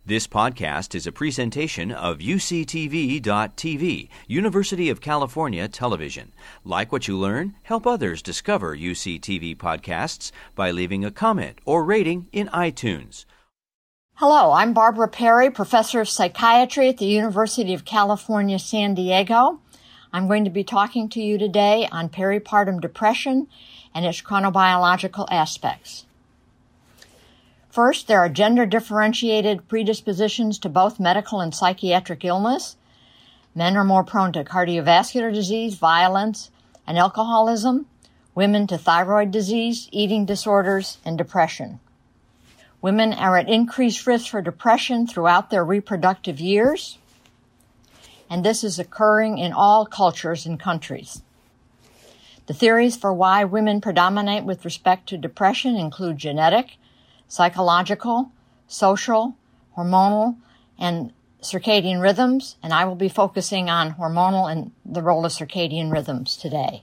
This podcast is a presentation of UCTV.tv, University of California Television. Like what you learn? Help others discover UCTV podcasts by leaving a comment or rating in iTunes. Hello, I'm Barbara Perry, Professor of Psychiatry at the University of California, San Diego. I'm going to be talking to you today on peripartum depression and its chronobiological aspects. First, there are gender-differentiated predispositions to both medical and psychiatric illness. Men are more prone to cardiovascular disease, violence, and alcoholism. Women to thyroid disease, eating disorders, and depression. Women are at increased risk for depression throughout their reproductive years, and this is occurring in all cultures and countries. The theories for why women predominate with respect to depression include genetic, psychological, social, hormonal, and circadian rhythms, and I will be focusing on hormonal and the role of circadian rhythms today.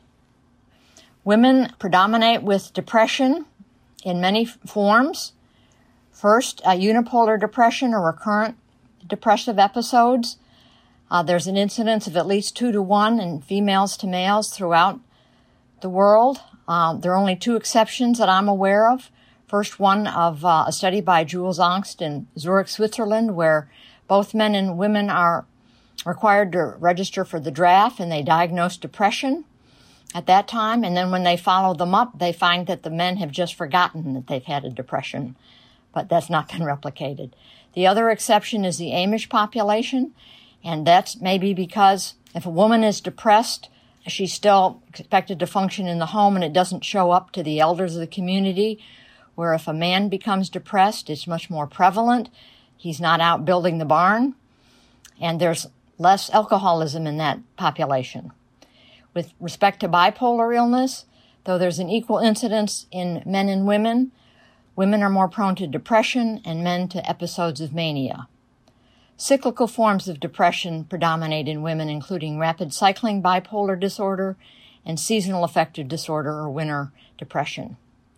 Women predominate with depression in many forms. First, unipolar depression or recurrent depressive episodes. There's an incidence of at least 2 to 1 in females to males throughout the world. There are only 2 exceptions that I'm aware of. First one of a study by Jules Angst in Zurich, Switzerland, where both men and women are required to register for the draft, and they diagnose depression at that time. And then when they follow them up, they find that the men have just forgotten that they've had a depression, but that's not been replicated. The other exception is the Amish population, and that's maybe because if a woman is depressed, she's still expected to function in the home, and it doesn't show up to the elders of the community. Where if a man becomes depressed, it's much more prevalent. He's not out building the barn, and there's less alcoholism in that population. With respect to bipolar illness, though there's an equal incidence in men and women, women are more prone to depression and men to episodes of mania. Cyclical forms of depression predominate in women, including rapid cycling bipolar disorder and seasonal affective disorder or winter depression.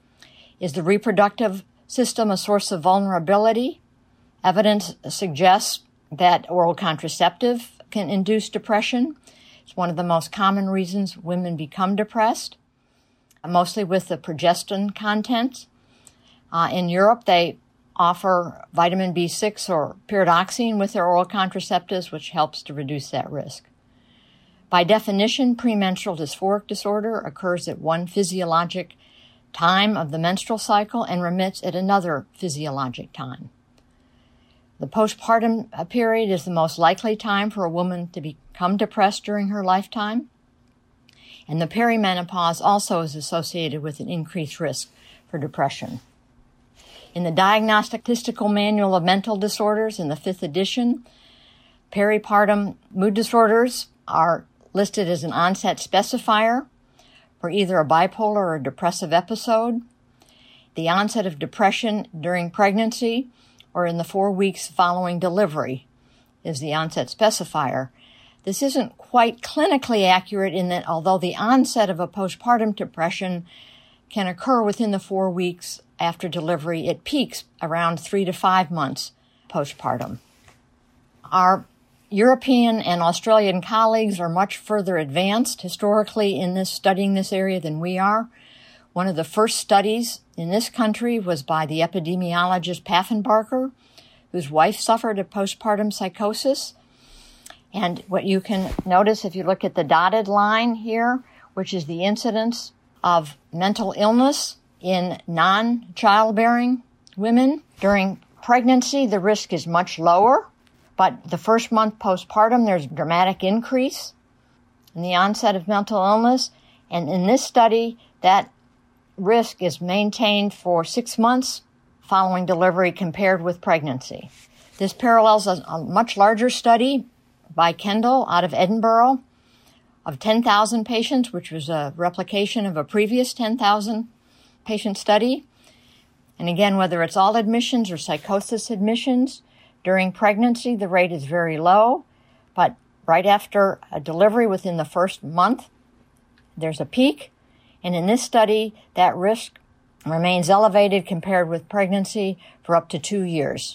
Is the reproductive system a source of vulnerability? Evidence suggests that oral contraceptive can induce depression. It's one of the most common reasons women become depressed, mostly with the progestin content. In Europe, they offer vitamin B6 or pyridoxine with their oral contraceptives, which helps to reduce that risk. By definition, premenstrual dysphoric disorder occurs at one physiologic time of the menstrual cycle and remits at another physiologic time. The postpartum period is the most likely time for a woman to become depressed during her lifetime, and the perimenopause also is associated with an increased risk for depression. In the Diagnostic Statistical Manual of Mental Disorders, in the 5th edition, peripartum mood disorders are listed as an onset specifier for either a bipolar or a depressive episode. The onset of depression during pregnancy or in the 4 weeks following delivery is the onset specifier. This isn't quite clinically accurate in that although the onset of a postpartum depression can occur within the 4 weeks after delivery, it peaks around 3 to 5 months postpartum. Our European and Australian colleagues are much further advanced historically in this studying this area than we are. One of the first studies in this country was by the epidemiologist Paffenbarker, whose wife suffered a postpartum psychosis. And what you can notice if you look at the dotted line here, which is the incidence of mental illness in non-childbearing women. During pregnancy, the risk is much lower. But the first month postpartum, there's a dramatic increase in the onset of mental illness. And in this study, that risk is maintained for 6 months following delivery compared with pregnancy. This parallels a much larger study by Kendall out of Edinburgh of 10,000 patients, which was a replication of a previous 10,000 patient study. And again, whether it's all admissions or psychosis admissions, during pregnancy, the rate is very low, but right after a delivery within the first month, there's a peak. And in this study, that risk remains elevated compared with pregnancy for up to 2 years.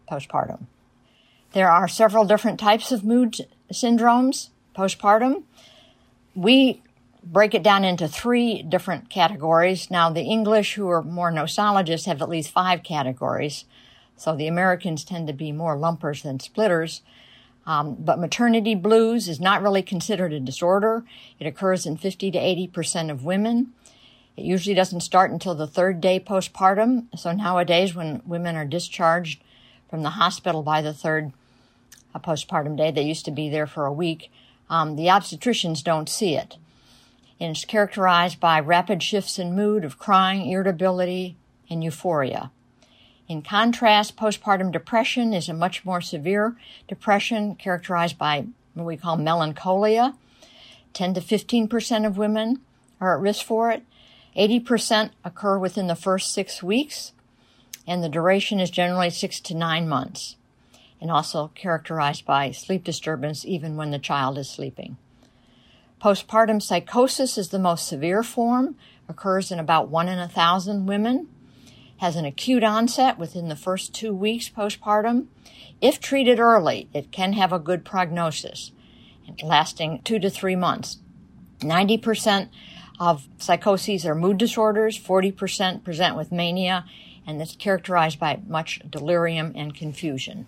postpartum. There are several different types of mood syndromes postpartum. We break it down into 3 different categories. Now, the English, who are more nosologists, have at least 5 categories. So the Americans tend to be more lumpers than splitters. But maternity blues is not really considered a disorder. It occurs in 50 to 80% of women. It usually doesn't start until the 3rd day postpartum. So nowadays, when women are discharged from the hospital by the 3rd postpartum day, they used to be there for a week, the obstetricians don't see it. And it's characterized by rapid shifts in mood of crying, irritability, and euphoria. In contrast, postpartum depression is a much more severe depression characterized by what we call melancholia. 10 to 15% of women are at risk for it. 80% occur within the first 6 weeks, and the duration is generally 6 to 9 months, and also characterized by sleep disturbance even when the child is sleeping. Postpartum psychosis is the most severe form, occurs in about 1 in 1,000 women, has an acute onset within the first 2 weeks postpartum. If treated early, it can have a good prognosis, lasting 2 to 3 months. 90% of psychoses are mood disorders, 40% present with mania, and it's characterized by much delirium and confusion.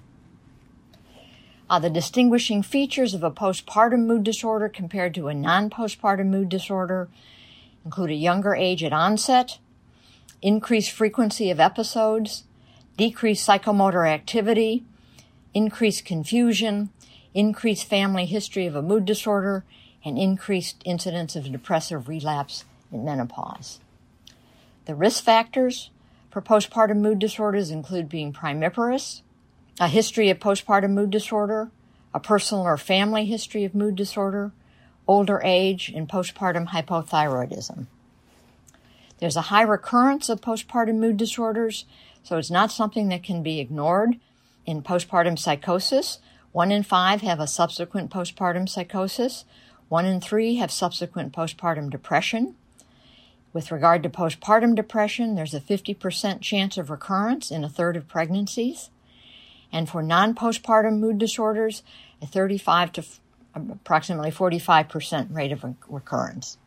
The distinguishing features of a postpartum mood disorder compared to a non-postpartum mood disorder include a younger age at onset, increased frequency of episodes, decreased psychomotor activity, increased confusion, increased family history of a mood disorder, and increased incidence of depressive relapse in menopause. The risk factors for postpartum mood disorders include being primiparous, a history of postpartum mood disorder, a personal or family history of mood disorder, older age, and postpartum hypothyroidism. There's a high recurrence of postpartum mood disorders, so it's not something that can be ignored. In postpartum psychosis, 1 in 5 have a subsequent postpartum psychosis. 1 in 3 have subsequent postpartum depression. With regard to postpartum depression, there's a 50% chance of recurrence in a third of pregnancies. And for non-postpartum mood disorders, a 35 to approximately 45% rate of recurrence.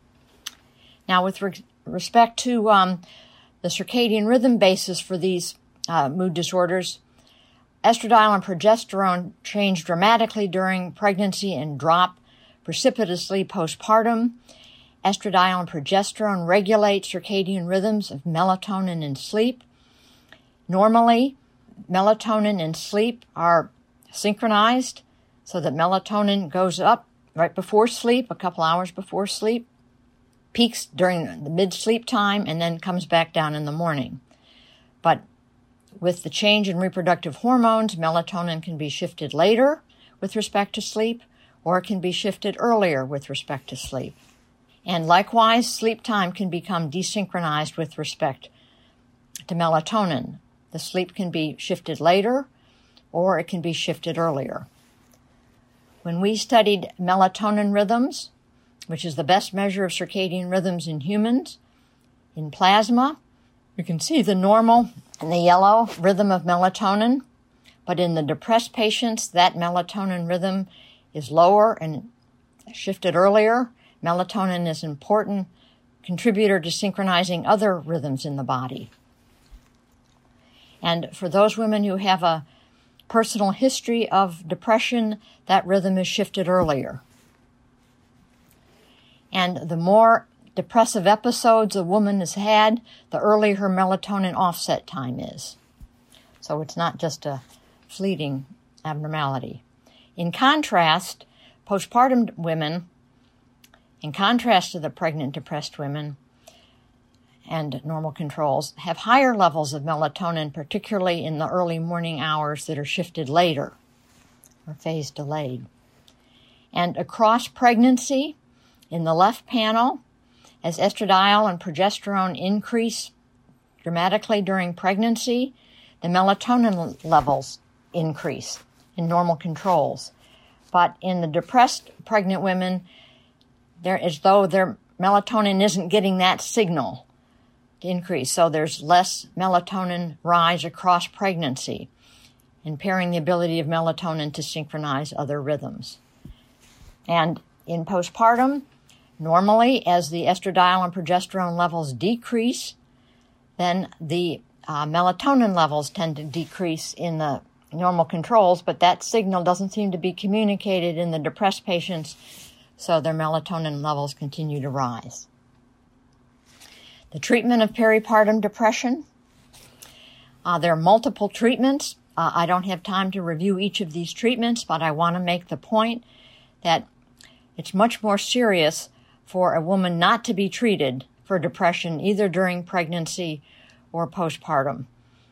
Now, with respect to the circadian rhythm basis for these mood disorders, estradiol and progesterone change dramatically during pregnancy and drop precipitously postpartum. Estradiol and progesterone regulate circadian rhythms of melatonin and sleep. Normally, melatonin and sleep are synchronized so that melatonin goes up right before sleep, a couple hours before sleep, peaks during the mid-sleep time, and then comes back down in the morning. But with the change in reproductive hormones, melatonin can be shifted later with respect to sleep, or it can be shifted earlier with respect to sleep. And likewise, sleep time can become desynchronized with respect to melatonin. The sleep can be shifted later, or it can be shifted earlier. When we studied melatonin rhythms, which is the best measure of circadian rhythms in humans, in plasma, you can see the normal and the yellow rhythm of melatonin, but in the depressed patients, that melatonin rhythm is lower and shifted earlier. Melatonin is an important contributor to synchronizing other rhythms in the body. And for those women who have a personal history of depression, that rhythm is shifted earlier. And the more depressive episodes a woman has had, the earlier her melatonin offset time is. So it's not just a fleeting abnormality. In contrast, postpartum women, in contrast to the pregnant depressed women and normal controls, have higher levels of melatonin, particularly in the early morning hours that are shifted later or phase delayed. And across pregnancy, in the left panel, as estradiol and progesterone increase dramatically during pregnancy, the melatonin levels increase in normal controls. But in the depressed pregnant women, they're as though their melatonin isn't getting that signal. to increase. So there's less melatonin rise across pregnancy, impairing the ability of melatonin to synchronize other rhythms. And in postpartum, normally as the estradiol and progesterone levels decrease, then the melatonin levels tend to decrease in the normal controls, but that signal doesn't seem to be communicated in the depressed patients, so their melatonin levels continue to rise. The treatment of peripartum depression. There are multiple treatments. I don't have time to review each of these treatments, but I want to make the point that it's much more serious for a woman not to be treated for depression either during pregnancy or postpartum.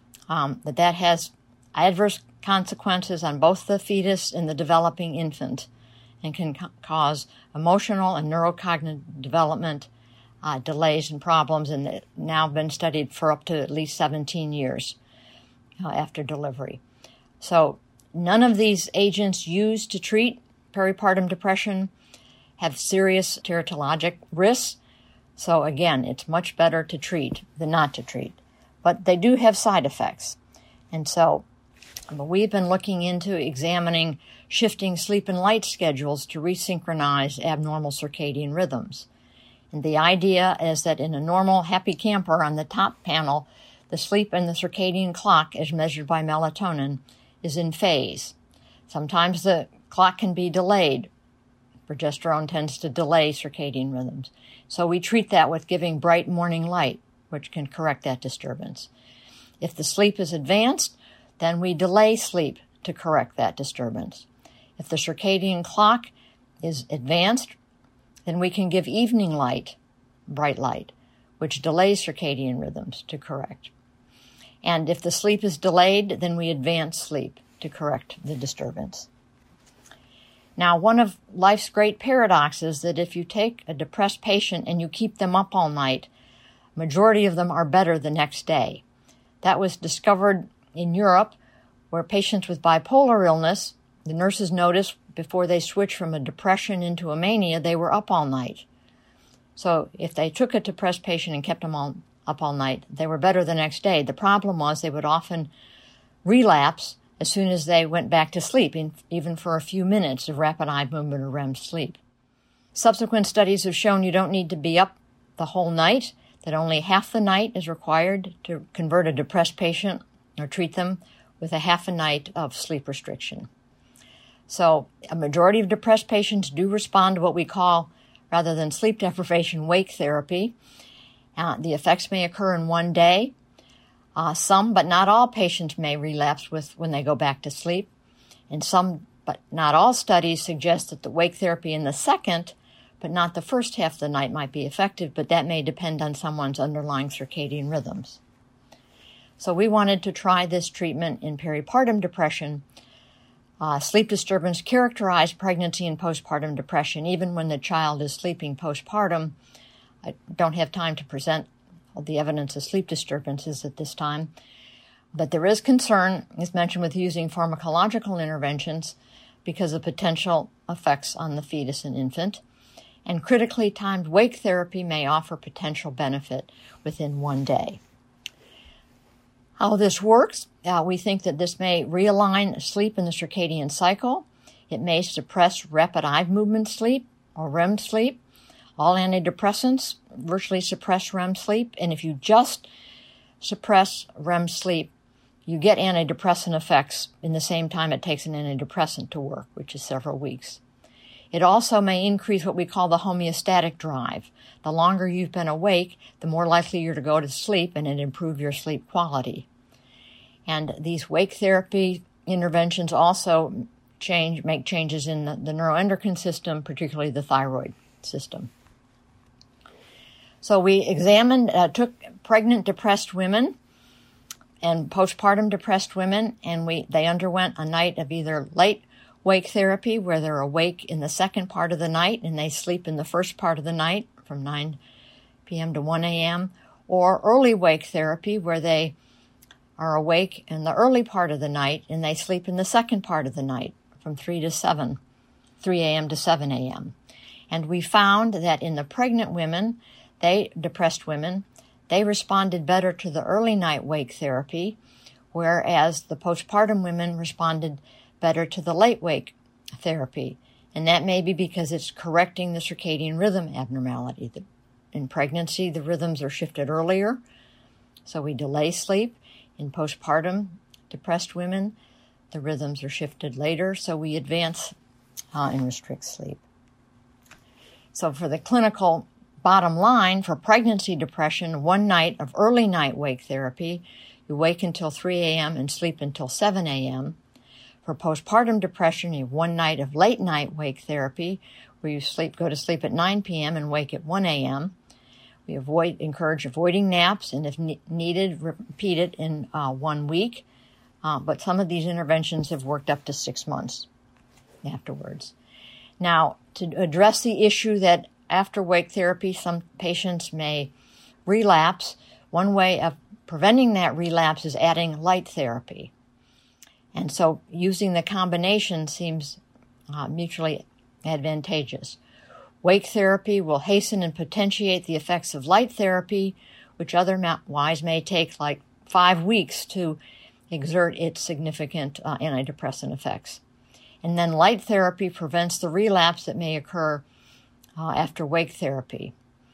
That has adverse consequences on both the fetus and the developing infant and can cause emotional and neurocognitive development delays and problems, and now been studied for up to at least 17 years after delivery. So none of these agents used to treat peripartum depression have serious teratologic risks. So again, it's much better to treat than not to treat. But they do have side effects. And so we've been looking into examining shifting sleep and light schedules to resynchronize abnormal circadian rhythms. And the idea is that in a normal happy camper on the top panel, the sleep and the circadian clock, as measured by melatonin, is in phase. Sometimes the clock can be delayed. Progesterone tends to delay circadian rhythms. So we treat that with giving bright morning light, which can correct that disturbance. If the sleep is advanced, then we delay sleep to correct that disturbance. If the circadian clock is advanced, then we can give evening light, bright light, which delays circadian rhythms to correct. And if the sleep is delayed, then we advance sleep to correct the disturbance. Now, one of life's great paradoxes is that if you take a depressed patient and you keep them up all night, majority of them are better the next day. That was discovered in Europe, where patients with bipolar illness, the nurses noticed before they switched from a depression into a mania, they were up all night. So if they took a depressed patient and kept them up all night, they were better the next day. The problem was they would often relapse as soon as they went back to sleep, even for a few minutes of rapid eye movement or REM sleep. Subsequent studies have shown you don't need to be up the whole night, that only half the night is required to convert a depressed patient or treat them with a half a night of sleep restriction. So a majority of depressed patients do respond to what we call, rather than sleep deprivation, wake therapy. The effects may occur in one day. Some, but not all, patients may relapse when they go back to sleep. And some, but not all, studies suggest that the wake therapy in the second, but not the first half of the night, might be effective, but that may depend on someone's underlying circadian rhythms. So we wanted to try this treatment in peripartum depression. Sleep disturbance characterize pregnancy and postpartum depression, even when the child is sleeping postpartum. I don't have time to present all the evidence of sleep disturbances at this time, but there is concern, as mentioned, with using pharmacological interventions because of potential effects on the fetus and infant, and critically timed wake therapy may offer potential benefit within one day. How this works, we think that this may realign sleep in the circadian cycle. It may suppress rapid eye movement sleep or REM sleep. All antidepressants virtually suppress REM sleep, and if you just suppress REM sleep, you get antidepressant effects in the same time it takes an antidepressant to work, which is several weeks. It also may increase what we call the homeostatic drive. The longer you've been awake, the more likely you're to go to sleep, and it improves your sleep quality. And these wake therapy interventions also make changes in the neuroendocrine system, particularly the thyroid system. So we took pregnant depressed women and postpartum depressed women, and they underwent a night of either late wake therapy, where they're awake in the second part of the night and they sleep in the first part of the night from 9 p.m. to 1 a.m., or early wake therapy, where they are awake in the early part of the night and they sleep in the second part of the night from 3 a.m. to 7 a.m. And we found that in the pregnant women, depressed women, they responded better to the early night wake therapy, whereas the postpartum women responded better to the late wake therapy. And that may be because it's correcting the circadian rhythm abnormality. In pregnancy, the rhythms are shifted earlier, so we delay sleep. In postpartum depressed women, the rhythms are shifted later, so we advance and restrict sleep. So for the clinical bottom line, for pregnancy depression, 1 night of early night wake therapy, you wake until 3 a.m. and sleep until 7 a.m. For postpartum depression, you have 1 night of late night wake therapy, where you go to sleep at 9 p.m. and wake at 1 a.m. We encourage avoiding naps, and if needed, repeat it in 1 week. But some of these interventions have worked up to 6 months afterwards. Now, to address the issue that after wake therapy, some patients may relapse, one way of preventing that relapse is adding light therapy. And so using the combination seems mutually advantageous. Wake therapy will hasten and potentiate the effects of light therapy, which otherwise may take like 5 weeks to exert its significant antidepressant effects. And then light therapy prevents the relapse that may occur after wake therapy.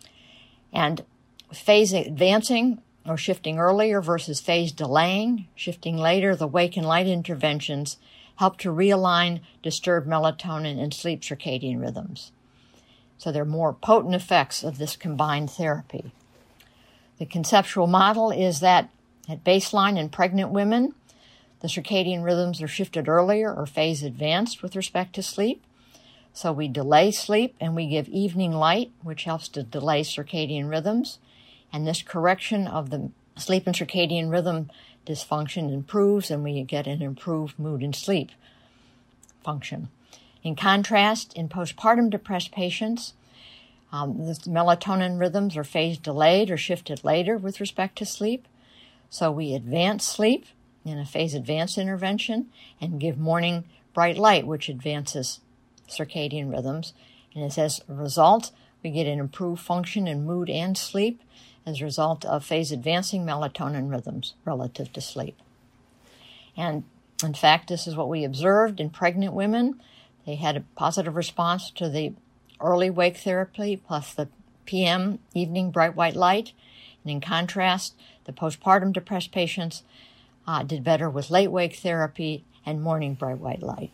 And phase advancing or shifting earlier versus phase delaying, shifting later, the wake and light interventions help to realign disturbed melatonin and sleep circadian rhythms. So there are more potent effects of this combined therapy. The conceptual model is that at baseline in pregnant women, the circadian rhythms are shifted earlier or phase advanced with respect to sleep. So we delay sleep and we give evening light, which helps to delay circadian rhythms. And this correction of the sleep and circadian rhythm dysfunction improves, and we get an improved mood and sleep function. In contrast, in postpartum depressed patients, the melatonin rhythms are phase delayed or shifted later with respect to sleep. So we advance sleep in a phase advanced intervention and give morning bright light, which advances circadian rhythms. And as a result, we get an improved function in mood and sleep as a result of phase advancing melatonin rhythms relative to sleep. And in fact, this is what we observed in pregnant women. They had a positive response to the early wake therapy plus the PM evening bright white light. And in contrast, the postpartum depressed patients did better with late wake therapy and morning bright white light.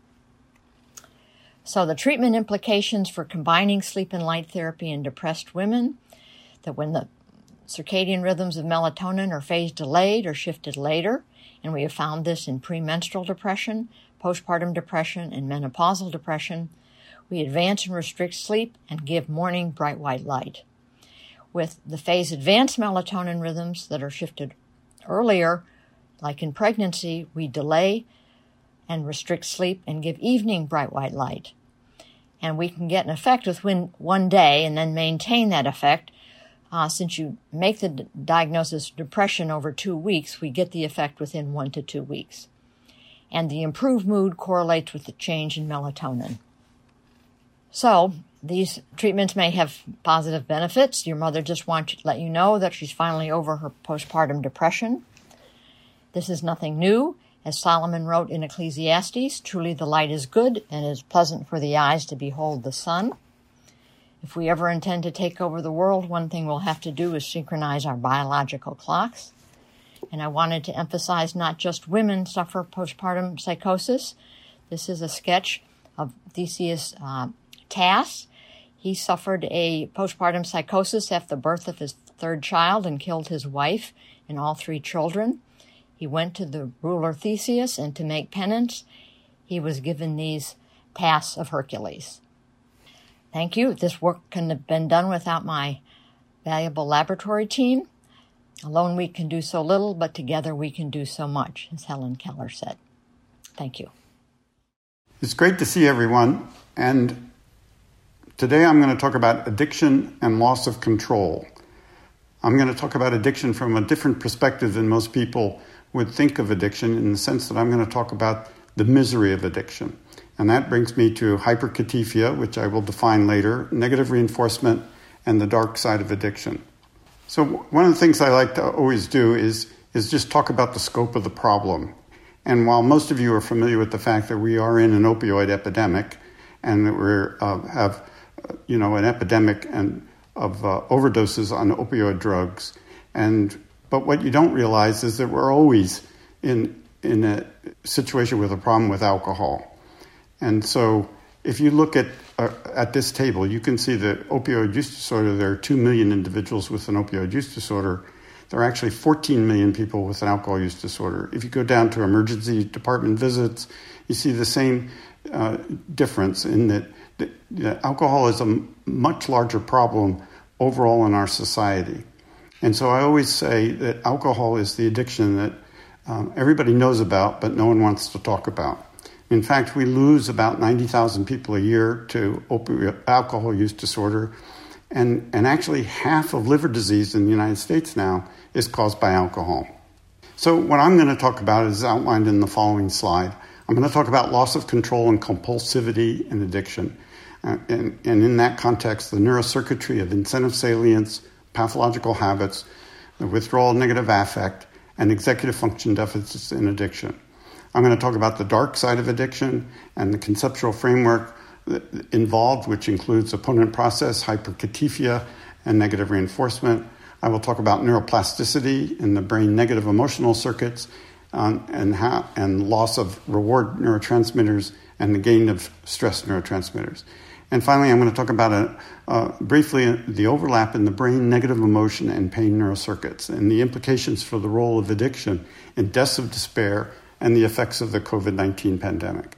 So the treatment implications for combining sleep and light therapy in depressed women, that when the circadian rhythms of melatonin are phase delayed or shifted later, and we have found this in premenstrual depression, postpartum depression, and menopausal depression, we advance and restrict sleep and give morning bright white light. With the phase advanced melatonin rhythms that are shifted earlier, like in pregnancy, we delay and restrict sleep and give evening bright white light. And we can get an effect within 1 day and then maintain that effect. Since you make the diagnosis of depression over 2 weeks, we get the effect within 1 to 2 weeks. And the improved mood correlates with the change in melatonin. So these treatments may have positive benefits. Your mother just wants to let you know that she's finally over her postpartum depression. This is nothing new. As Solomon wrote in Ecclesiastes, truly the light is good and it is pleasant for the eyes to behold the sun. If we ever intend to take over the world, one thing we'll have to do is synchronize our biological clocks. And I wanted to emphasize not just women suffer postpartum psychosis. This is a sketch of Theseus Tass. He suffered a postpartum psychosis after the birth of his 3rd child and killed his wife and all 3 children. He went to the ruler Theseus, and to make penance, he was given these tasks of Hercules. Thank you. This work couldn't have been done without my valuable laboratory team. Alone we can do so little, but together we can do so much, as Helen Keller said. Thank you. It's great to see everyone, and today I'm going to talk about addiction and loss of control. I'm going to talk about addiction from a different perspective than most people would think of addiction, in the sense that I'm going to talk about the misery of addiction. And that brings me to hyperkatifia, which I will define later, negative reinforcement, and the dark side of addiction. So one of the things I like to always do is just talk about the scope of the problem. And while most of you are familiar with the fact that we are in an opioid epidemic and that we have an epidemic of overdoses on opioid drugs, but what you don't realize is that we're always in a situation with a problem with alcohol. And so if you look at this table, you can see that opioid use disorder, there are 2 million individuals with an opioid use disorder. There are actually 14 million people with an alcohol use disorder. If you go down to emergency department visits, you see the same difference in that alcohol is a much larger problem overall in our society. And so I always say that alcohol is the addiction that everybody knows about, but no one wants to talk about. In fact, we lose about 90,000 people a year to alcohol use disorder, and actually half of liver disease in the United States now is caused by alcohol. So what I'm going to talk about is outlined in the following slide. I'm going to talk about loss of control and compulsivity in addiction. And in that context, the neurocircuitry of incentive salience, pathological habits, the withdrawal negative affect, and executive function deficits in addiction. I'm going to talk about the dark side of addiction and the conceptual framework involved, which includes opponent process, hyperkatifia, and negative reinforcement. I will talk about neuroplasticity in the brain negative emotional circuits and loss of reward neurotransmitters and the gain of stress neurotransmitters. And finally, I'm going to talk about briefly the overlap in the brain negative emotion and pain neurocircuits and the implications for the role of addiction in deaths of despair and the effects of the COVID-19 pandemic.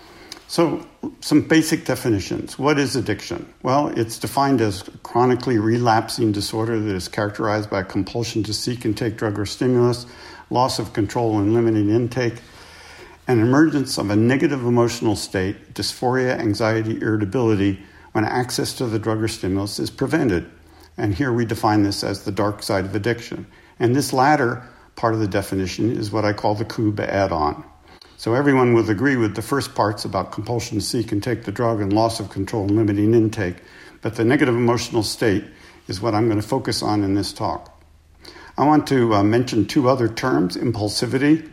So some basic definitions. What is addiction? Well, it's defined as chronically relapsing disorder that is characterized by compulsion to seek and take drug or stimulus, loss of control and limiting intake, and emergence of a negative emotional state, dysphoria, anxiety, irritability, when access to the drug or stimulus is prevented. And here we define this as the dark side of addiction. And this latter part of the definition is what I call the COOB add-on. So everyone would agree with the first parts about compulsion to seek and take the drug and loss of control and limiting intake. But the negative emotional state is what I'm going to focus on in this talk. I want to mention two other terms, impulsivity.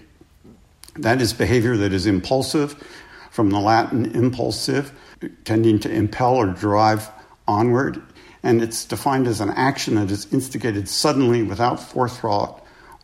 That is behavior that is impulsive, from the Latin impulsive, tending to impel or drive onward. And it's defined as an action that is instigated suddenly without forethought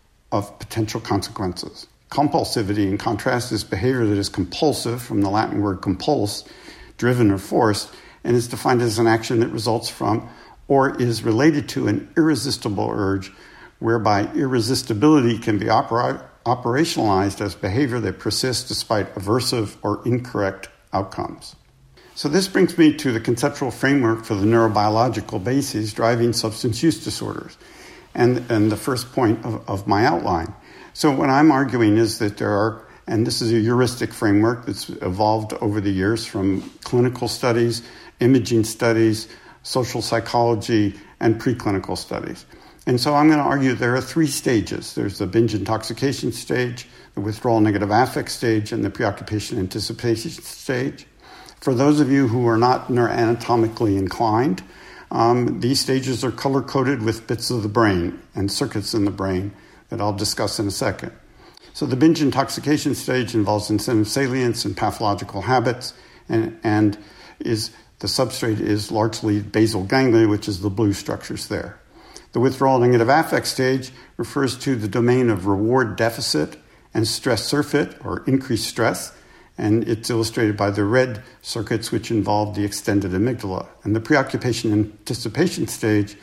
of potential consequences. Compulsivity, in contrast, is behavior that is compulsive, from the Latin word compulse, driven or forced, and is defined as an action that results from or is related to an irresistible urge, whereby irresistibility can be operationalized as behavior that persists despite aversive or incorrect outcomes. So this brings me to the conceptual framework for the neurobiological bases driving substance use disorders, and the first point of my outline. So what I'm arguing is that there are, and this is a heuristic framework that's evolved over the years from clinical studies, imaging studies, social psychology, and preclinical studies. And so I'm going to argue there are three stages. There's the binge intoxication stage, the withdrawal negative affect stage, and the preoccupation anticipation stage. For those of you who are not neuroanatomically inclined, these stages are color-coded with bits of the brain and circuits in the brain that I'll discuss in a second. So the binge intoxication stage involves incentive salience and pathological habits, and the substrate is largely basal ganglia, which is the blue structures there. The withdrawal negative affect stage refers to the domain of reward deficit and stress surfeit, or increased stress, and it's illustrated by the red circuits, which involve the extended amygdala. And the preoccupation anticipation stage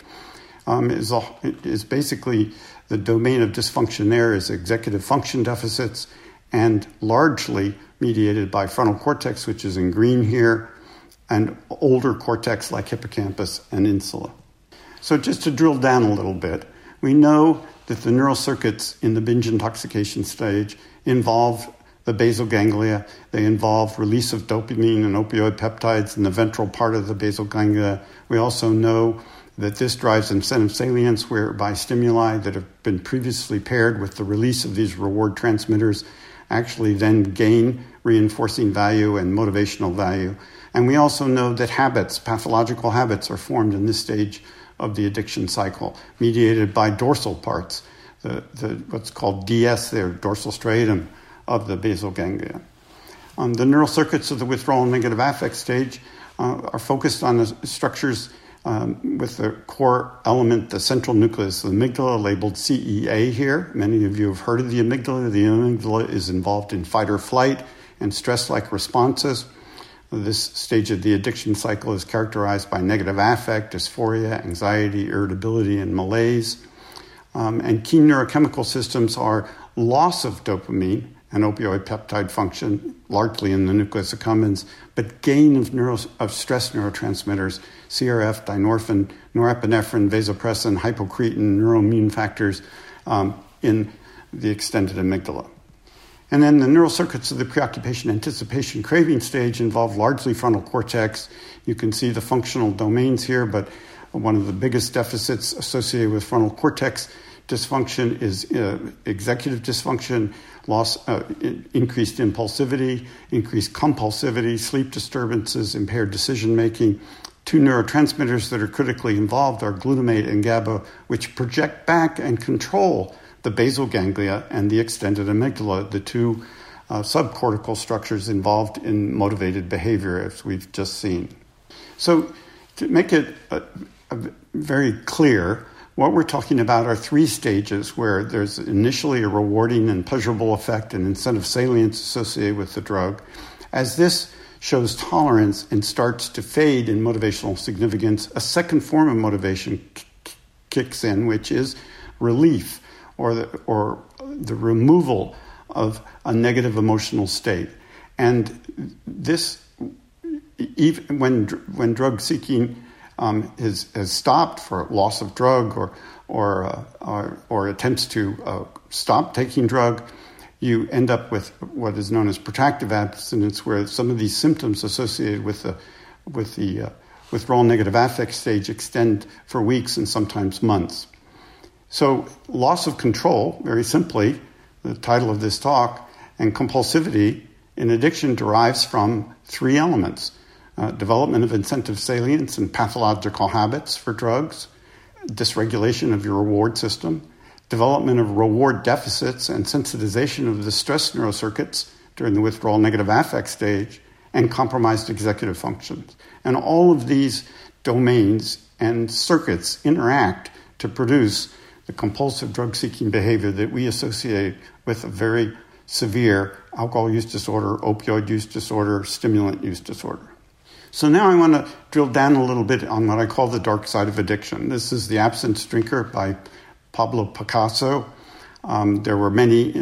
is basically the domain of dysfunction there is executive function deficits and largely mediated by frontal cortex, which is in green here, and older cortex like hippocampus and insula. So just to drill down a little bit, we know that the neural circuits in the binge intoxication stage involve the basal ganglia. They involve release of dopamine and opioid peptides in the ventral part of the basal ganglia. We also know that this drives incentive salience, whereby stimuli that have been previously paired with the release of these reward transmitters actually then gain reinforcing value and motivational value. And we also know that habits, pathological habits, are formed in this stage of the addiction cycle, mediated by dorsal parts, what's called DS there, dorsal striatum of the basal ganglia. The neural circuits of the withdrawal negative affect stage are focused on the structures with the core element, the central nucleus, the amygdala, labeled CEA here. Many of you have heard of the amygdala. The amygdala is involved in fight or flight and stress-like responses. This stage of the addiction cycle is characterized by negative affect, dysphoria, anxiety, irritability, and malaise. And key neurochemical systems are loss of dopamine and opioid peptide function, largely in the nucleus accumbens, but gain of stress neurotransmitters, CRF, dynorphin, norepinephrine, vasopressin, hypocretin, neuroimmune factors in the extended amygdala. And then the neural circuits of the preoccupation, anticipation, craving stage involve largely frontal cortex. You can see the functional domains here, but one of the biggest deficits associated with frontal cortex dysfunction is executive dysfunction, increased impulsivity, increased compulsivity, sleep disturbances, impaired decision-making. Two neurotransmitters that are critically involved are glutamate and GABA, which project back and control the basal ganglia and the extended amygdala, the two subcortical structures involved in motivated behavior, as we've just seen. So to make it very clear, what we're talking about are three stages where there's initially a rewarding and pleasurable effect and incentive salience associated with the drug. As this shows tolerance and starts to fade in motivational significance, a second form of motivation kicks in, which is relief, or the removal of a negative emotional state. And this, even when drug seeking has stopped for loss of drug or attempts to stop taking drug, you end up with what is known as protractive abstinence, where some of these symptoms associated with the withdrawal negative affect stage extend for weeks and sometimes months. So loss of control, very simply, the title of this talk, and compulsivity in addiction derives from three elements: development of incentive salience and pathological habits for drugs, dysregulation of your reward system, development of reward deficits and sensitization of the stress neurocircuits during the withdrawal negative affect stage, and compromised executive functions. And all of these domains and circuits interact to produce the compulsive drug-seeking behavior that we associate with a very severe alcohol use disorder, opioid use disorder, stimulant use disorder. So now I want to drill down a little bit on what I call the dark side of addiction. This is The Absence Drinker by Pablo Picasso. There were many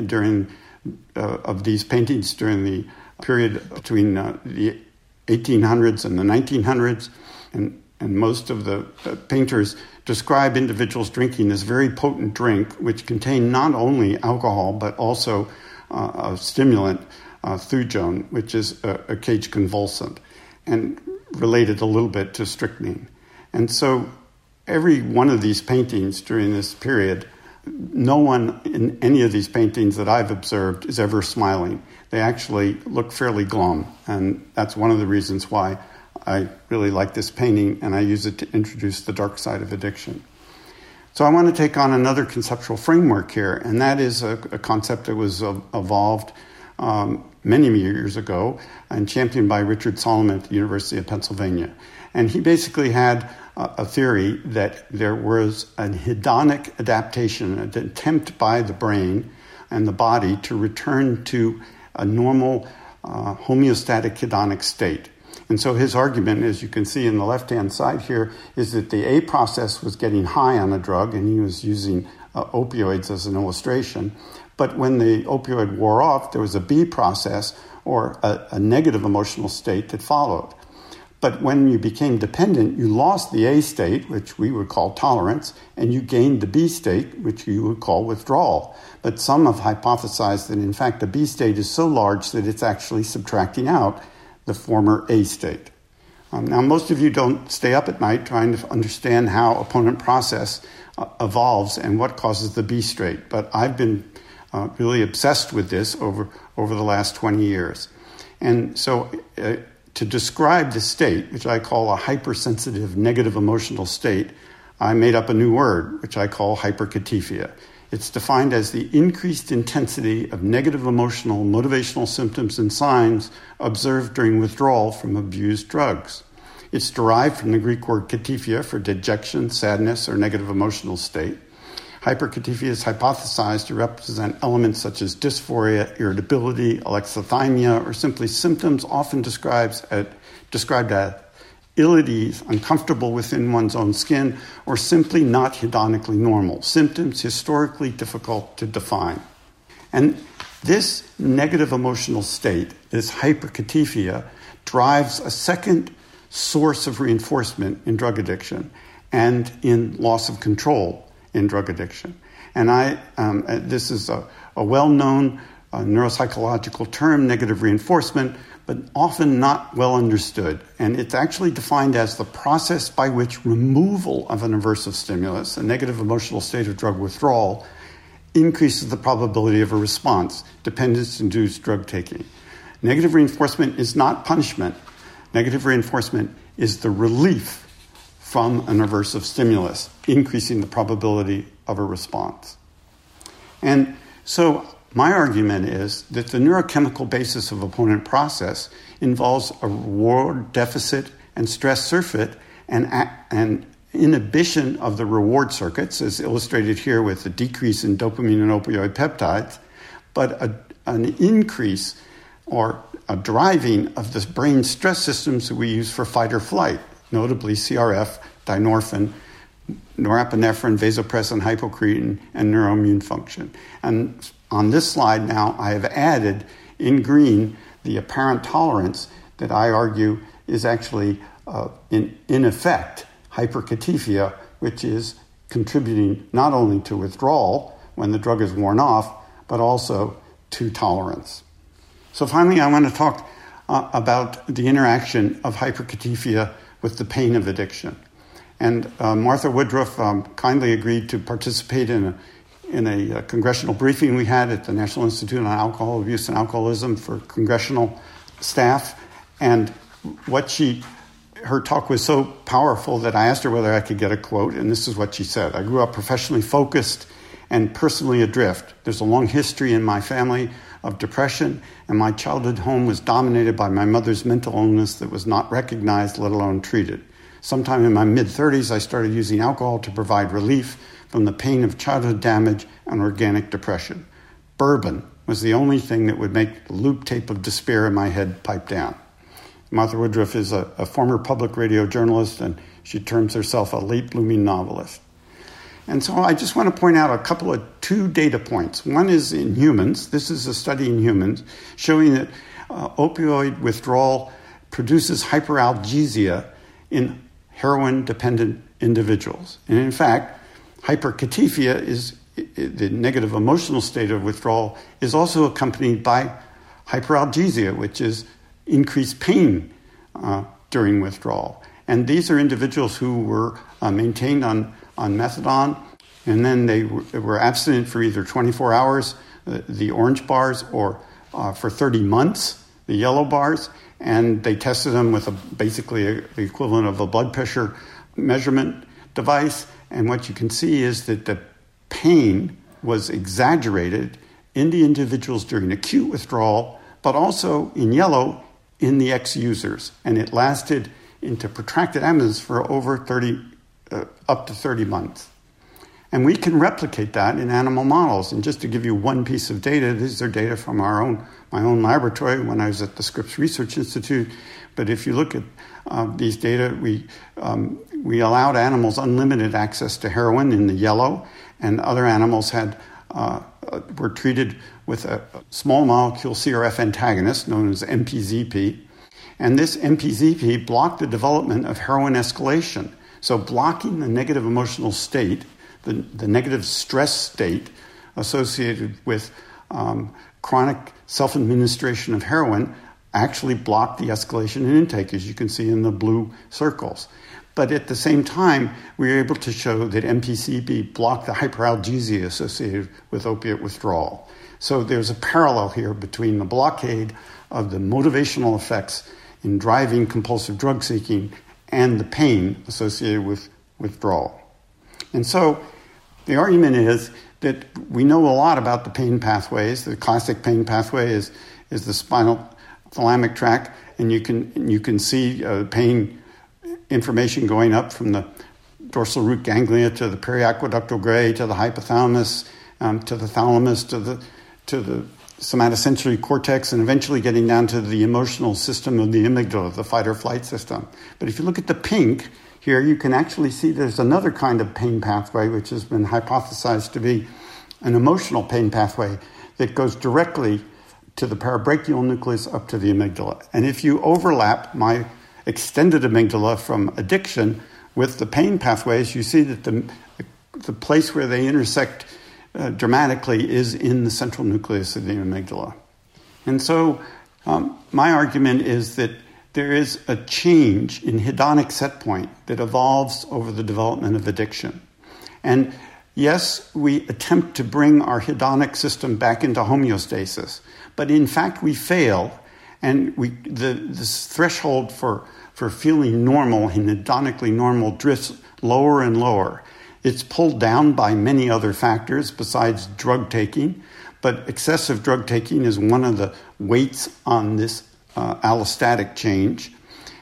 of these paintings during the period between the 1800s and the 1900s, and most of the painters describe individuals drinking this very potent drink, which contained not only alcohol but also a stimulant, thujone, which is a cage convulsant, and related a little bit to strychnine. And so every one of these paintings during this period, no one in any of these paintings that I've observed is ever smiling. They actually look fairly glum, and that's one of the reasons why I really like this painting, and I use it to introduce the dark side of addiction. So I want to take on another conceptual framework here, and that is a concept that was evolved many years ago and championed by Richard Solomon at the University of Pennsylvania. And he basically had a theory that there was a hedonic adaptation, an attempt by the brain and the body to return to a normal homeostatic hedonic state. And so his argument, as you can see in the left-hand side here, is that the A process was getting high on a drug, and he was using opioids as an illustration. But when the opioid wore off, there was a B process, or a negative emotional state that followed. But when you became dependent, you lost the A state, which we would call tolerance, and you gained the B state, which you would call withdrawal. But some have hypothesized that, in fact, the B state is so large that it's actually subtracting out the former A state. Now, most of you don't stay up at night trying to understand how opponent process evolves and what causes the B state, but I've been really obsessed with this over the last 20 years. And so to describe the state, which I call a hypersensitive negative emotional state, I made up a new word, which I call hyperkatifia. It's defined as the increased intensity of negative emotional, motivational symptoms and signs observed during withdrawal from abused drugs. It's derived from the Greek word katifia for dejection, sadness, or negative emotional state. Hyperkatifia is hypothesized to represent elements such as dysphoria, irritability, alexithymia, or simply symptoms often described as ill at ease, uncomfortable within one's own skin, or simply not hedonically normal, symptoms historically difficult to define. And this negative emotional state, this hyperkatifia, drives a second source of reinforcement in drug addiction and in loss of control in drug addiction. And this is a well-known neuropsychological term, negative reinforcement, but often not well understood. And it's actually defined as the process by which removal of an aversive stimulus, a negative emotional state of drug withdrawal, increases the probability of a response, dependence-induced drug taking. Negative reinforcement is not punishment. Negative reinforcement is the relief from an aversive stimulus, increasing the probability of a response. And so my argument is that the neurochemical basis of opponent process involves a reward deficit and stress surfeit and inhibition of the reward circuits, as illustrated here with the decrease in dopamine and opioid peptides, but an increase or a driving of the brain stress systems that we use for fight or flight, notably CRF, dynorphin, norepinephrine, vasopressin, hypocretin, and neuroimmune function. And on this slide now, I have added in green the apparent tolerance that I argue is actually, in effect, hyperkatifia, which is contributing not only to withdrawal when the drug is worn off, but also to tolerance. So finally, I want to talk about the interaction of hyperkatifia with the pain of addiction. And Martha Woodruff kindly agreed to participate in a congressional briefing we had at the National Institute on Alcohol Abuse and Alcoholism for congressional staff. And her talk was so powerful that I asked her whether I could get a quote, and this is what she said. I grew up professionally focused and personally adrift. There's a long history in my family of depression, and my childhood home was dominated by my mother's mental illness that was not recognized, let alone treated. Sometime in my mid-30s, I started using alcohol to provide relief from the pain of childhood damage and organic depression. Bourbon was the only thing that would make the loop tape of despair in my head pipe down. Martha Woodruff is a former public radio journalist, and she terms herself a late-blooming novelist. And so I just want to point out two data points. One is in humans. This is a study in humans showing that opioid withdrawal produces hyperalgesia in heroin-dependent individuals. And in fact, hyperkatifia is the negative emotional state of withdrawal is also accompanied by hyperalgesia, which is increased pain during withdrawal. And these are individuals who were maintained on methadone, and then they were abstinent for either 24 hours, the orange bars, or for 30 months, the yellow bars, and they tested them with basically the equivalent of a blood pressure measurement device. And what you can see is that the pain was exaggerated in the individuals during acute withdrawal, but also in yellow in the ex-users. And it lasted into protracted abstinence for up to 30 months. And we can replicate that in animal models. And just to give you one piece of data, these are data from my own laboratory when I was at the Scripps Research Institute. But if you look at these data, we allowed animals unlimited access to heroin in the yellow, and other animals were treated with a small molecule CRF antagonist known as MPZP. And this MPZP blocked the development of heroin escalation. So blocking the negative emotional state, the negative stress state associated with chronic self-administration of heroin actually blocked the escalation in intake, as you can see in the blue circles. But at the same time, we were able to show that MPCB blocked the hyperalgesia associated with opiate withdrawal. So there's a parallel here between the blockade of the motivational effects in driving compulsive drug seeking and the pain associated with withdrawal. And so the argument is that we know a lot about the pain pathways. The classic pain pathway is the spinal thalamic tract, and you can see pain information going up from the dorsal root ganglia to the periaqueductal gray to the hypothalamus to the thalamus to the somatosensory cortex, and eventually getting down to the emotional system of the amygdala, the fight or flight system. But if you look at the pink here, you can actually see there's another kind of pain pathway which has been hypothesized to be an emotional pain pathway that goes directly to the parabrachial nucleus up to the amygdala. And if you overlap my extended amygdala from addiction with the pain pathways, you see that the place where they intersect dramatically is in the central nucleus of the amygdala. And so my argument is that there is a change in hedonic set point that evolves over the development of addiction. And yes, we attempt to bring our hedonic system back into homeostasis, but in fact we fail, and this threshold for feeling normal and hedonically normal drifts lower and lower. It's pulled down by many other factors besides drug taking, but excessive drug taking is one of the weights on this allostatic change.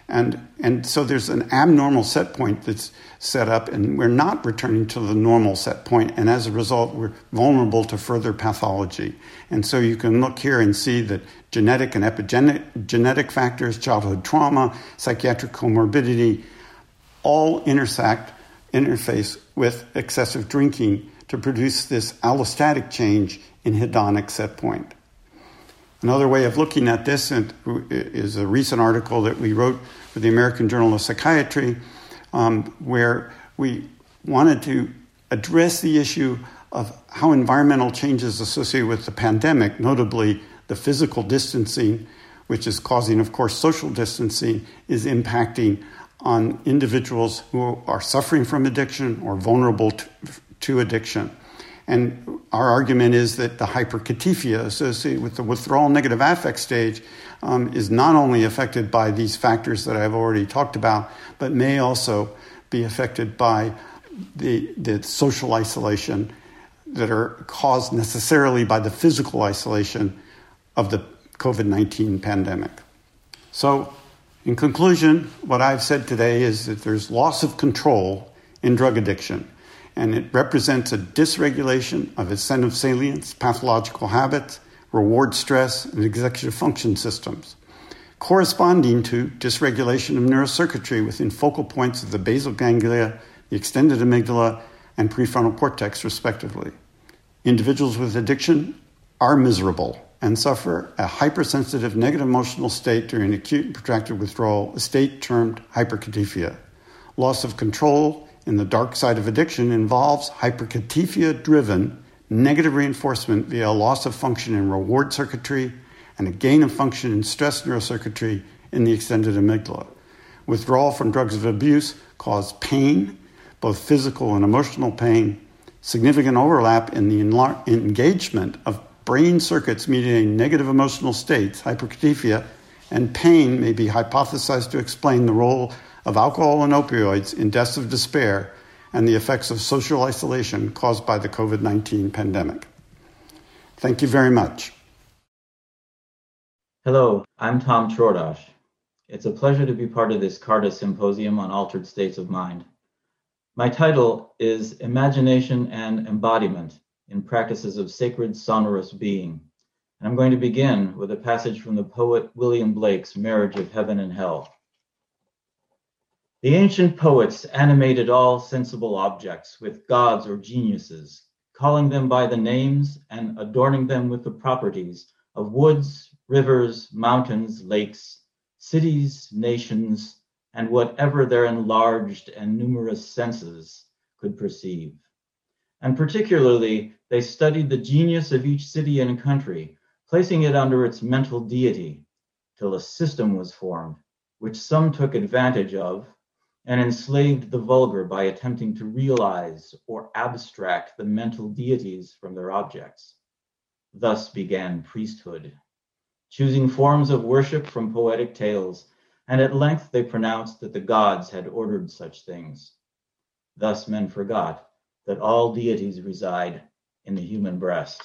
And so there's an abnormal set point that's set up, and we're not returning to the normal set point, and as a result, we're vulnerable to further pathology. And so you can look here and see that genetic and epigenetic factors, childhood trauma, psychiatric comorbidity, all interface with excessive drinking to produce this allostatic change in hedonic set point. Another way of looking at this is a recent article that we wrote for the American Journal of Psychiatry, where we wanted to address the issue of how environmental changes associated with the pandemic, notably the physical distancing, which is causing, of course, social distancing, is impacting on individuals who are suffering from addiction or vulnerable to addiction. And our argument is that the hyperkatifia associated with the withdrawal negative affect stage is not only affected by these factors that I've already talked about, but may also be affected by the social isolation that are caused necessarily by the physical isolation of the COVID-19 pandemic. So, in conclusion, what I've said today is that there's loss of control in drug addiction, and it represents a dysregulation of incentive salience, pathological habits, reward stress, and executive function systems, corresponding to dysregulation of neurocircuitry within focal points of the basal ganglia, the extended amygdala, and prefrontal cortex, respectively. Individuals with addiction are miserable and suffer a hypersensitive negative emotional state during acute and protracted withdrawal, a state termed hyperkatifia. Loss of control in the dark side of addiction involves hyperkatifia-driven negative reinforcement via loss of function in reward circuitry and a gain of function in stress neurocircuitry in the extended amygdala. Withdrawal from drugs of abuse cause pain, both physical and emotional pain, significant overlap in the engagement of brain circuits mediating negative emotional states, hyperkatifia, and pain may be hypothesized to explain the role of alcohol and opioids in deaths of despair and the effects of social isolation caused by the COVID-19 pandemic. Thank you very much. Hello, I'm Tom Chordosh. It's a pleasure to be part of this CARTA Symposium on Altered States of Mind. My title is Imagination and Embodiment in Practices of Sacred Sonorous Being. And I'm going to begin with a passage from the poet William Blake's Marriage of Heaven and Hell. The ancient poets animated all sensible objects with gods or geniuses, calling them by the names and adorning them with the properties of woods, rivers, mountains, lakes, cities, nations, and whatever their enlarged and numerous senses could perceive. And particularly, they studied the genius of each city and country, placing it under its mental deity, till a system was formed, which some took advantage of, and enslaved the vulgar by attempting to realize or abstract the mental deities from their objects. Thus began priesthood, choosing forms of worship from poetic tales, and at length they pronounced that the gods had ordered such things. Thus men forgot that all deities reside in the human breast.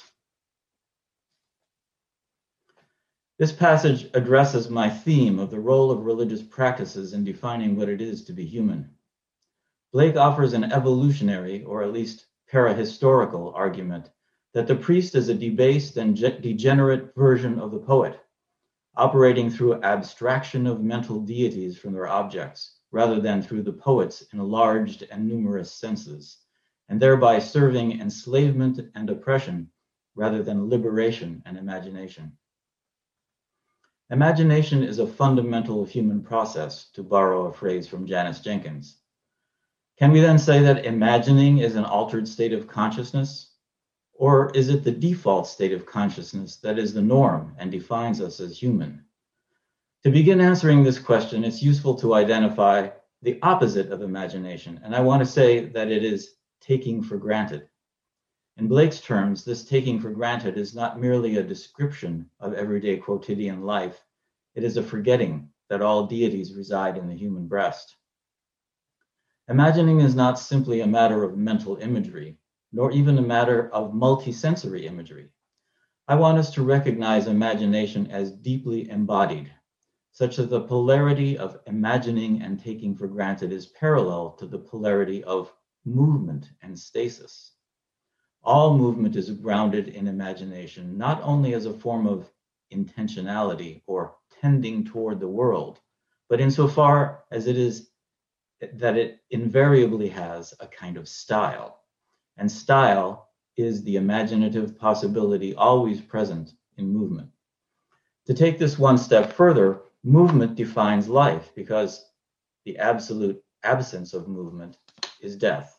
This passage addresses my theme of the role of religious practices in defining what it is to be human. Blake offers an evolutionary, or at least parahistorical, argument that the priest is a debased and degenerate version of the poet, operating through abstraction of mental deities from their objects, rather than through the poet's enlarged and numerous senses, and thereby serving enslavement and oppression rather than liberation and imagination. Imagination is a fundamental human process, to borrow a phrase from Janice Jenkins. Can we then say that imagining is an altered state of consciousness? Or is it the default state of consciousness that is the norm and defines us as human? To begin answering this question, it's useful to identify the opposite of imagination, and I want to say that it is taking for granted. In Blake's terms, this taking for granted is not merely a description of everyday quotidian life, it is a forgetting that all deities reside in the human breast. Imagining is not simply a matter of mental imagery, nor even a matter of multisensory imagery. I want us to recognize imagination as deeply embodied, such that the polarity of imagining and taking for granted is parallel to the polarity of movement and stasis. All movement is grounded in imagination, not only as a form of intentionality or tending toward the world, but insofar as it is that it invariably has a kind of style. And style is the imaginative possibility always present in movement. To take this one step further, movement defines life because the absolute absence of movement is death.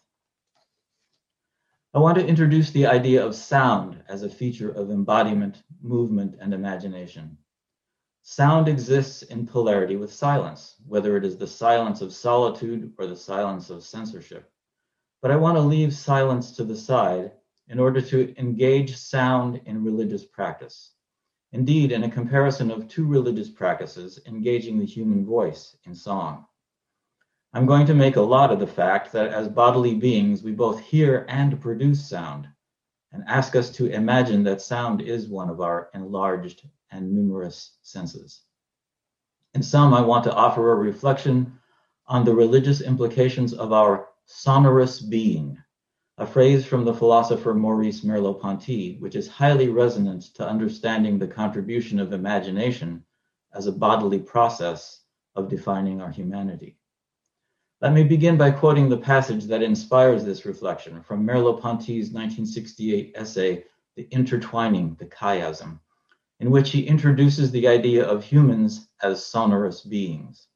I want to introduce the idea of sound as a feature of embodiment, movement, and imagination. Sound exists in polarity with silence, whether it is the silence of solitude or the silence of censorship. But I want to leave silence to the side in order to engage sound in religious practice. Indeed, in a comparison of two religious practices, engaging the human voice in song. I'm going to make a lot of the fact that as bodily beings, we both hear and produce sound, and ask us to imagine that sound is one of our enlarged and numerous senses. In sum, I want to offer a reflection on the religious implications of our sonorous being, a phrase from the philosopher Maurice Merleau-Ponty, which is highly resonant to understanding the contribution of imagination as a bodily process of defining our humanity. Let me begin by quoting the passage that inspires this reflection from Merleau-Ponty's 1968 essay, The Intertwining, the Chiasm, in which he introduces the idea of humans as sonorous beings.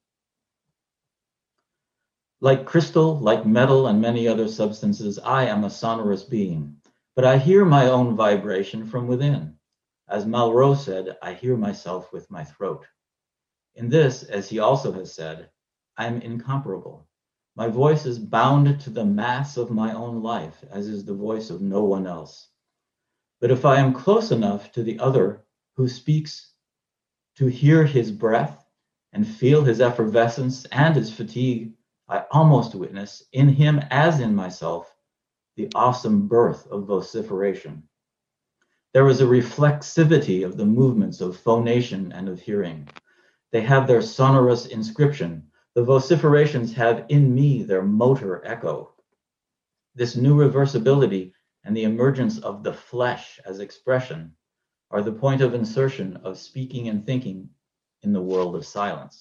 Like crystal, like metal, and many other substances, I am a sonorous being, but I hear my own vibration from within. As Malraux said, I hear myself with my throat. In this, as he also has said, I am incomparable. My voice is bound to the mass of my own life, as is the voice of no one else. But if I am close enough to the other who speaks to hear his breath and feel his effervescence and his fatigue, I almost witness, in him as in myself, the awesome birth of vociferation. There is a reflexivity of the movements of phonation and of hearing. They have their sonorous inscription. The vociferations have in me their motor echo. This new reversibility and the emergence of the flesh as expression are the point of insertion of speaking and thinking in the world of silence.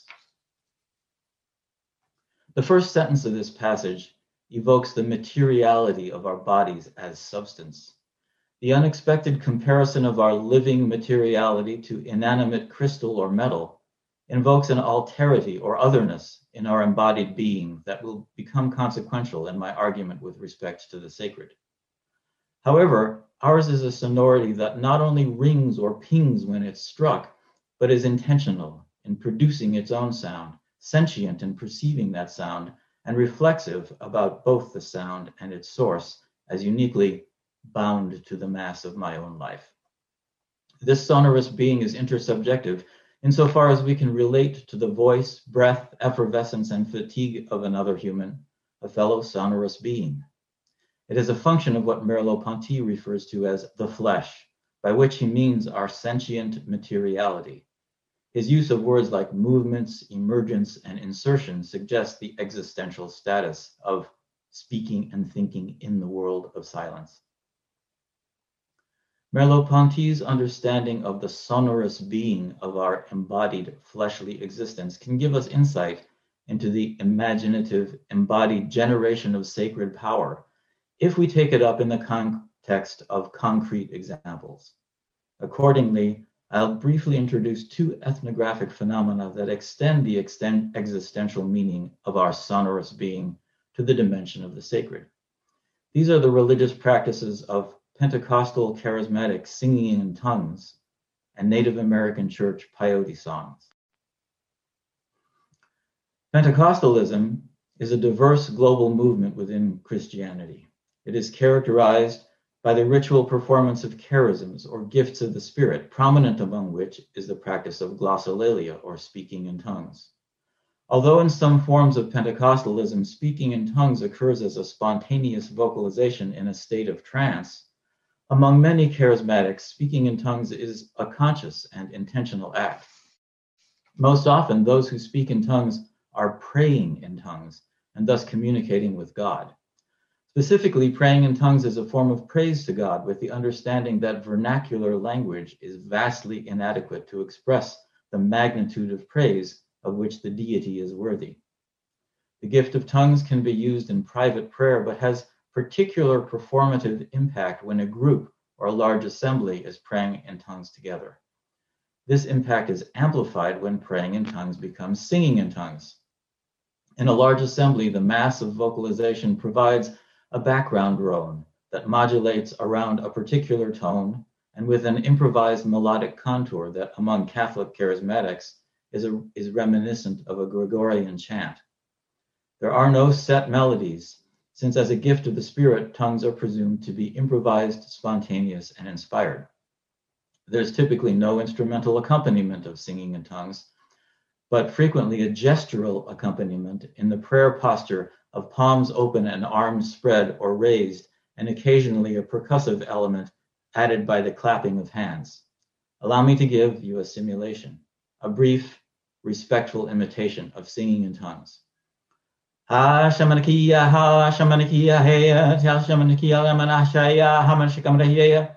The first sentence of this passage evokes the materiality of our bodies as substance. The unexpected comparison of our living materiality to inanimate crystal or metal invokes an alterity or otherness in our embodied being that will become consequential in my argument with respect to the sacred. However, ours is a sonority that not only rings or pings when it's struck, but is intentional in producing its own sound, sentient in perceiving that sound, and reflexive about both the sound and its source as uniquely bound to the mass of my own life. This sonorous being is intersubjective insofar as we can relate to the voice, breath, effervescence, and fatigue of another human, a fellow sonorous being. It is a function of what Merleau-Ponty refers to as the flesh, by which he means our sentient materiality. His use of words like movements, emergence, and insertion suggests the existential status of speaking and thinking in the world of silence. Merleau-Ponty's understanding of the sonorous being of our embodied fleshly existence can give us insight into the imaginative, embodied generation of sacred power if we take it up in the context of concrete examples. Accordingly, I'll briefly introduce two ethnographic phenomena that extend the existential meaning of our sonorous being to the dimension of the sacred. These are the religious practices of Pentecostal charismatic singing in tongues and Native American church peyote songs. Pentecostalism is a diverse global movement within Christianity. It is characterized by the ritual performance of charisms or gifts of the Spirit, prominent among which is the practice of glossolalia or speaking in tongues. Although in some forms of Pentecostalism, speaking in tongues occurs as a spontaneous vocalization in a state of trance, among many charismatics, speaking in tongues is a conscious and intentional act. Most often, those who speak in tongues are praying in tongues and thus communicating with God. Specifically, praying in tongues is a form of praise to God with the understanding that vernacular language is vastly inadequate to express the magnitude of praise of which the deity is worthy. The gift of tongues can be used in private prayer, but has particular performative impact when a group or a large assembly is praying in tongues together. This impact is amplified when praying in tongues becomes singing in tongues. In a large assembly, the mass of vocalization provides a background drone that modulates around a particular tone and with an improvised melodic contour that among Catholic charismatics is reminiscent of a Gregorian chant. There are no set melodies, since as a gift of the Spirit, tongues are presumed to be improvised, spontaneous, and inspired. There's typically no instrumental accompaniment of singing in tongues, but frequently a gestural accompaniment in the prayer posture of palms open and arms spread or raised, and occasionally a percussive element added by the clapping of hands. Allow me to give you a simulation, a brief, respectful imitation of singing in tongues. Ha shamanakia ha shamanakia heya tel shamanakia lamanashaya hamanashikamrahya.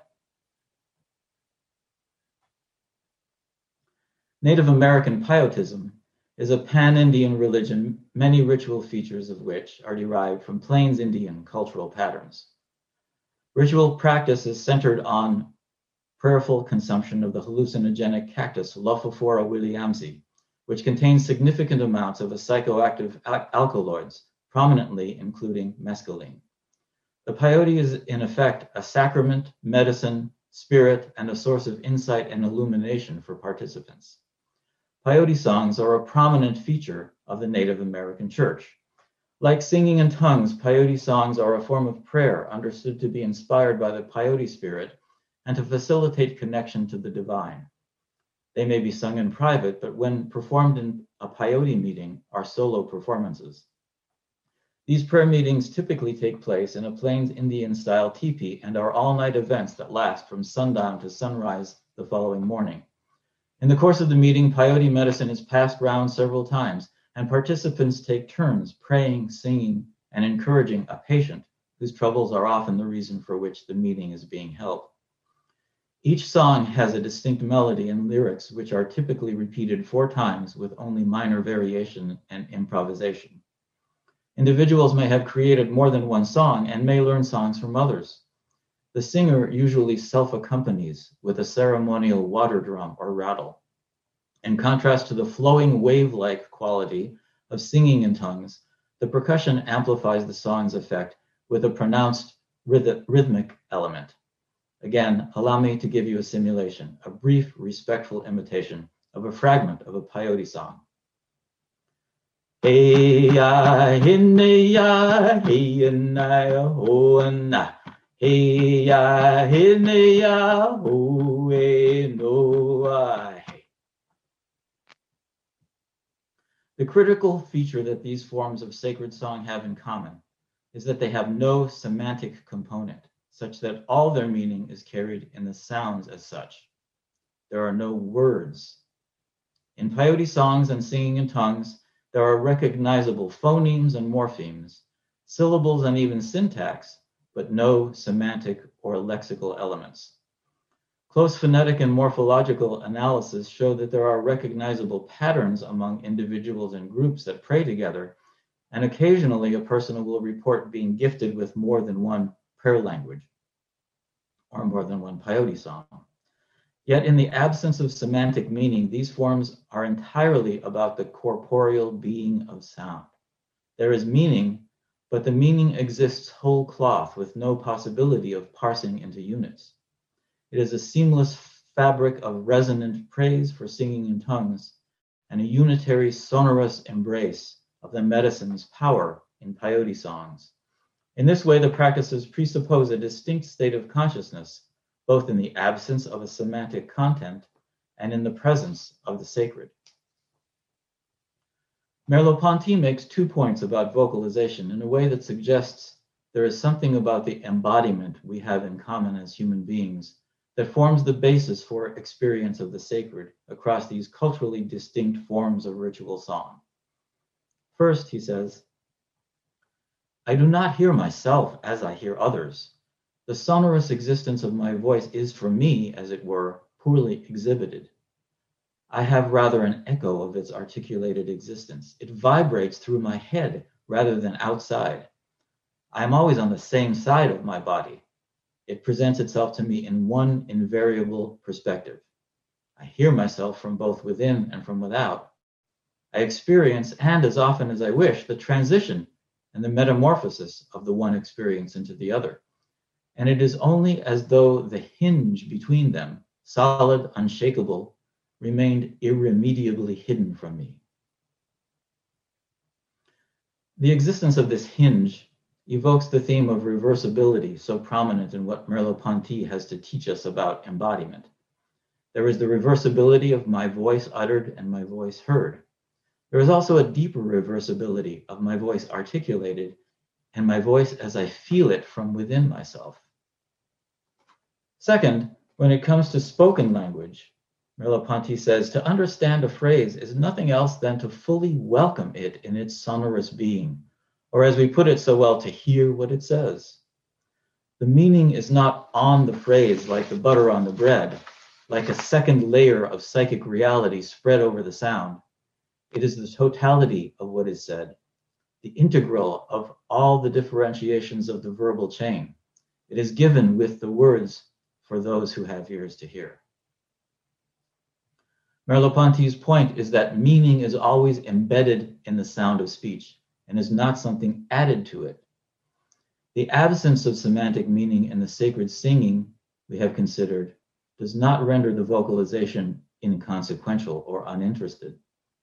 Native American pietism is a pan-Indian religion, many ritual features of which are derived from Plains Indian cultural patterns. Ritual practice is centered on prayerful consumption of the hallucinogenic cactus Lophophora williamsi, which contains significant amounts of a psychoactive alkaloids, prominently including mescaline. The peyote is in effect a sacrament, medicine, spirit, and a source of insight and illumination for participants. Peyote songs are a prominent feature of the Native American church. Like singing in tongues, peyote songs are a form of prayer understood to be inspired by the peyote spirit and to facilitate connection to the divine. They may be sung in private, but when performed in a peyote meeting, are solo performances. These prayer meetings typically take place in a Plains Indian-style teepee and are all-night events that last from sundown to sunrise the following morning. In the course of the meeting, peyote medicine is passed round several times, and participants take turns praying, singing, and encouraging a patient whose troubles are often the reason for which the meeting is being held. Each song has a distinct melody and lyrics which are typically repeated 4 times with only minor variation and improvisation. Individuals may have created more than one song and may learn songs from others. The singer usually self-accompanies with a ceremonial water drum or rattle. In contrast to the flowing wave-like quality of singing in tongues, the percussion amplifies the song's effect with a pronounced rhythmic element. Again, allow me to give you a simulation, a brief, respectful imitation of a fragment of a peyote song. Hey ya hinne ya hey na ho na hey ya hinne ya ho no. The critical feature that these forms of sacred song have in common is that they have no semantic component, such that all their meaning is carried in the sounds as such. There are no words. In peyote songs and singing in tongues, there are recognizable phonemes and morphemes, syllables and even syntax, but no semantic or lexical elements. Close phonetic and morphological analysis show that there are recognizable patterns among individuals and groups that pray together, and occasionally a person will report being gifted with more than one prayer language or more than one peyote song. Yet in the absence of semantic meaning, these forms are entirely about the corporeal being of sound. There is meaning, but the meaning exists whole cloth with no possibility of parsing into units. It is a seamless fabric of resonant praise for singing in tongues and a unitary sonorous embrace of the medicine's power in peyote songs. In this way, the practices presuppose a distinct state of consciousness, both in the absence of a semantic content and in the presence of the sacred. Merleau-Ponty makes 2 points about vocalization in a way that suggests there is something about the embodiment we have in common as human beings that forms the basis for experience of the sacred across these culturally distinct forms of ritual song. First, he says, I do not hear myself as I hear others. The sonorous existence of my voice is for me, as it were, poorly exhibited. I have rather an echo of its articulated existence. It vibrates through my head rather than outside. I am always on the same side of my body. It presents itself to me in one invariable perspective. I hear myself from both within and from without. I experience, and as often as I wish, the transition and the metamorphosis of the one experience into the other. And it is only as though the hinge between them, solid, unshakable, remained irremediably hidden from me. The existence of this hinge evokes the theme of reversibility so prominent in what Merleau-Ponty has to teach us about embodiment. There is the reversibility of my voice uttered and my voice heard. There is also a deeper reversibility of my voice articulated and my voice as I feel it from within myself. Second, when it comes to spoken language, Merleau-Ponty says to understand a phrase is nothing else than to fully welcome it in its sonorous being, or as we put it so well, to hear what it says. The meaning is not on the phrase like the butter on the bread, like a second layer of psychic reality spread over the sound. It is the totality of what is said, the integral of all the differentiations of the verbal chain. It is given with the words for those who have ears to hear. Merleau-Ponty's point is that meaning is always embedded in the sound of speech and is not something added to it. The absence of semantic meaning in the sacred singing we have considered does not render the vocalization inconsequential or uninteresting.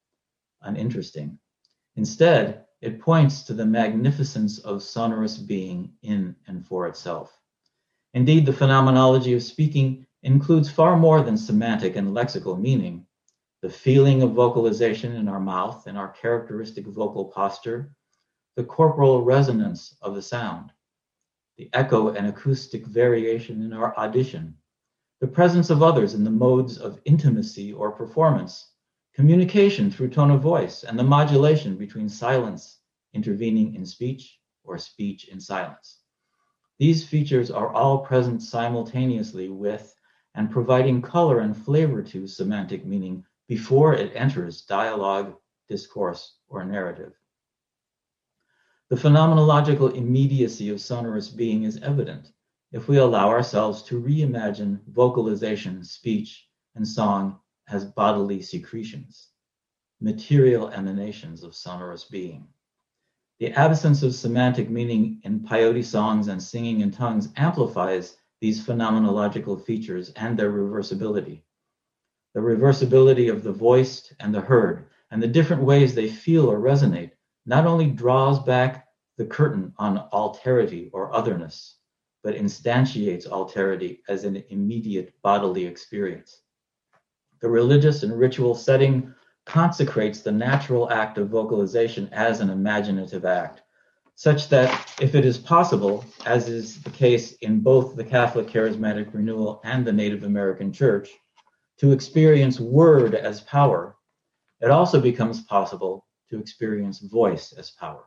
Instead, it points to the magnificence of sonorous being in and for itself. Indeed, the phenomenology of speaking includes far more than semantic and lexical meaning. The feeling of vocalization in our mouth and our characteristic vocal posture, the corporal resonance of the sound, the echo and acoustic variation in our audition, the presence of others in the modes of intimacy or performance, communication through tone of voice, and the modulation between silence intervening in speech or speech in silence. These features are all present simultaneously with and providing color and flavor to semantic meaning before it enters dialogue, discourse, or narrative. The phenomenological immediacy of sonorous being is evident if we allow ourselves to reimagine vocalization, speech, and song as bodily secretions, material emanations of sonorous being. The absence of semantic meaning in peyote songs and singing in tongues amplifies these phenomenological features and their reversibility. The reversibility of the voiced and the heard, and the different ways they feel or resonate, not only draws back the curtain on alterity or otherness, but instantiates alterity as an immediate bodily experience. The religious and ritual setting consecrates the natural act of vocalization as an imaginative act. such that if it is possible, as is the case in both the Catholic Charismatic Renewal and the Native American Church, to experience word as power, it also becomes possible to experience voice as power.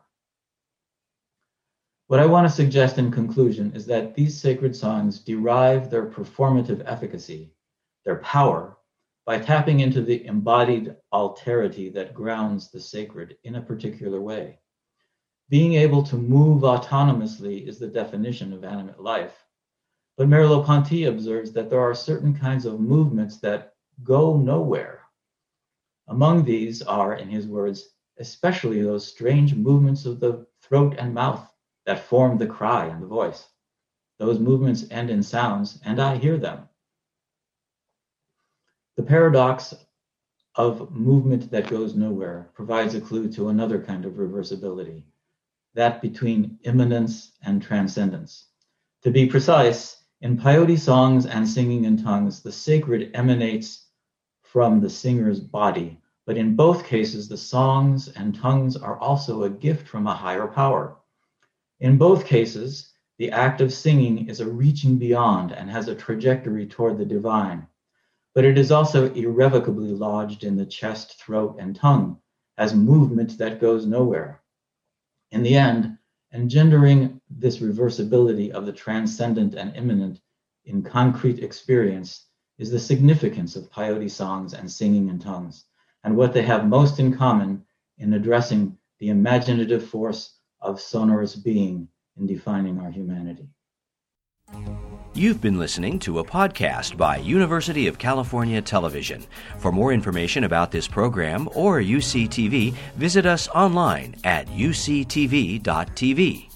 What I want to suggest in conclusion is that these sacred songs derive their performative efficacy, their power, by tapping into the embodied alterity that grounds the sacred in a particular way. Being able to move autonomously is the definition of animate life. But Merleau-Ponty observes that there are certain kinds of movements that go nowhere. Among these are, in his words, especially those strange movements of the throat and mouth that form the cry and the voice. Those movements end in sounds, and I hear them. The paradox of movement that goes nowhere provides a clue to another kind of reversibility, that between immanence and transcendence. To be precise, in peyote songs and singing in tongues, the sacred emanates from the singer's body, but in both cases, the songs and tongues are also a gift from a higher power. In both cases, the act of singing is a reaching beyond and has a trajectory toward the divine, but it is also irrevocably lodged in the chest, throat, and tongue as movement that goes nowhere. In the end, engendering this reversibility of the transcendent and immanent in concrete experience is the significance of peyote songs and singing in tongues, and what they have most in common in addressing the imaginative force of sonorous being in defining our humanity. You've been listening to a podcast by University of California Television. For more information about this program or UCTV, visit us online at uctv.tv.